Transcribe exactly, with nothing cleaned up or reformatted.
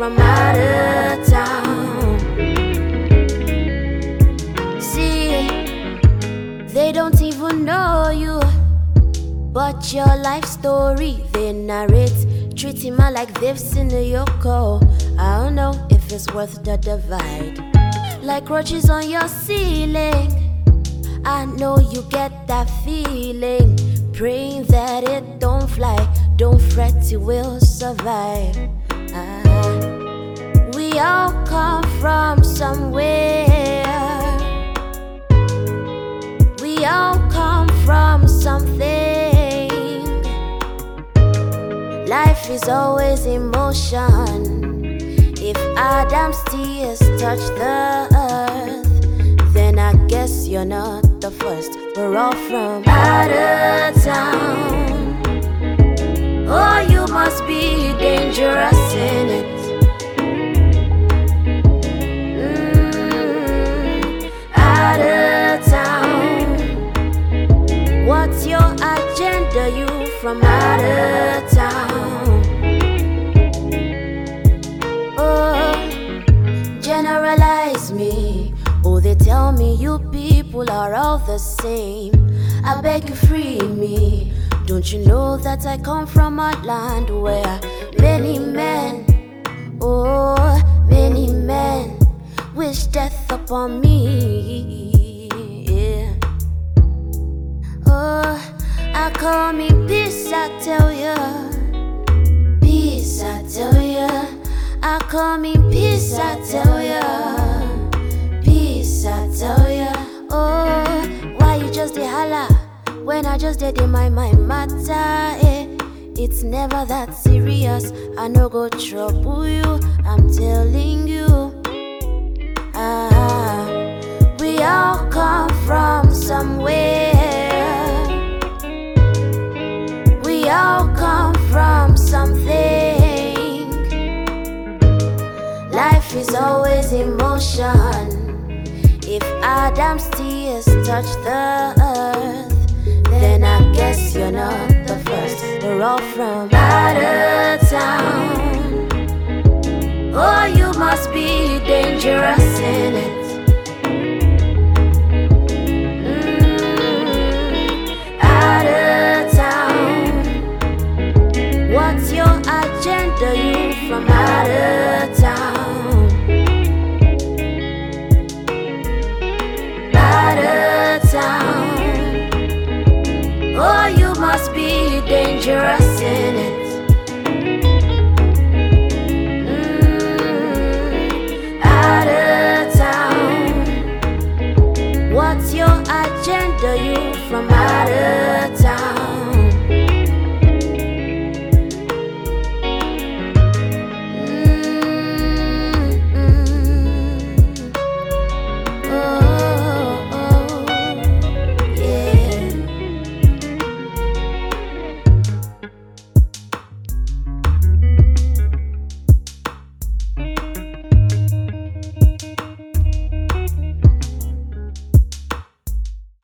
from out of town. See, they don't even know you, but your life story they narrate, treating man like they've seen a Yoko. I don't know if it's worth the divide. Like roaches on your ceiling, I know you get that feeling. Praying that it don't fly, don't fret, it will survive. Ah, we all come from somewhere. We all come from something. Life is always in motion. If Adam's tears touch the earth, then I guess you're not the first. We're all from out of town. Oh, you must be dangerous in it. Mm, out of town. What's your agenda? You from out of town. Oh, generalize me. Oh, they tell me you people are all the same. I beg you, free me. Don't you know that I come from a land where many men, oh, many men wish death upon me. Yeah. Oh, I call me peace, I tell ya. Peace, I tell ya. I call me peace, I tell ya. Peace, I tell ya. Oh, why you just dey holla when I just did in my mind matter? Eh? It's never that serious. I no go trouble you, I'm telling you. Ah, we all come from somewhere. We all come from something. Life is always in motion. If Adam's tears touch the earth, then I guess you're not the first. We're all from out of town. Oh, you must be dangerous in it. Mm, out of town. What's your agenda? You from out of town. Town. Oh, you must be dangerous in it. Mm, out of town. What's your agenda? You from out of town.